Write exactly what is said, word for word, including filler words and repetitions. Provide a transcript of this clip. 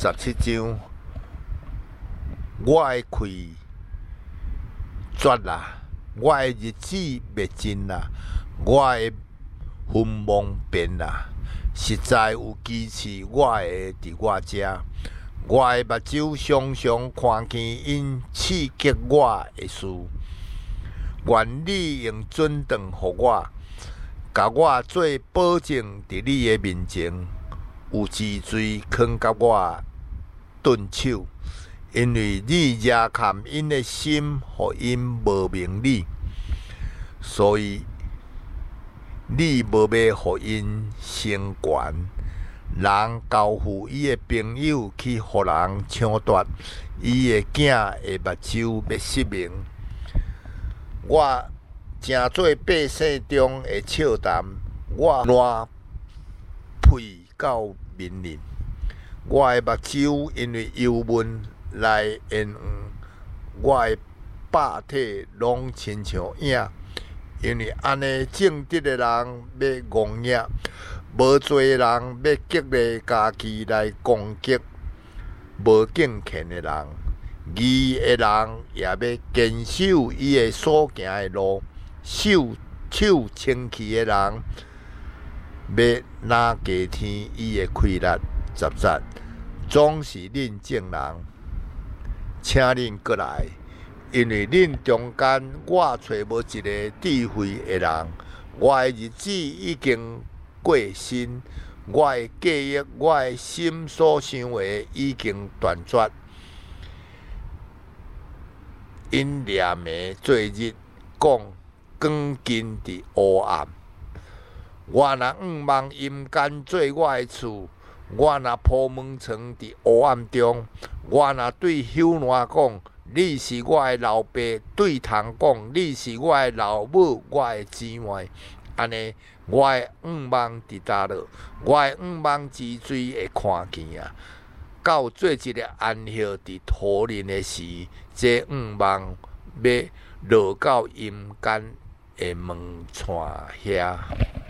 十七章，我会开绝啦，我的日子灭尽啦，我的分亡变啦，实在有支持我的伫我遮。我的目睭常常看见因刺激我的事，愿你用准肠予我，甲我做保证，伫你的面前有治罪，囥甲我顿手，因为你惹陷因的心，互因无明你，所以你无要互因成权。人交付伊的朋友去互人抢夺，伊的囝的目睭要失明。我正做百姓中的笑谈，我烂屁到面面。我的目睭因为忧闷来冤枉，我的百体拢亲像影，因为安尼正直的人要戆野。无做人要激励家己来攻击无敬虔的人，义的人也要坚守伊的所行的路，手手清气的人要拿加添伊的气力。十节总是恁正人，请恁过来，因为恁中间我找无一个智慧的人，我的日子已经过身，我的记忆，我的心所想的已经断绝。因掠暝做日，讲光金伫黑暗。我若仰望阴间做我的厝，我若铺门床伫黑暗中，我若对朽烂讲，你是我的老爸；对虫讲，你是我的老母，我的姊妹。安尼，我的仰望伫倒落？我的仰望之水会看见啊！到做一个安息伫土林的时，这仰望要落到阴间的门窗遐。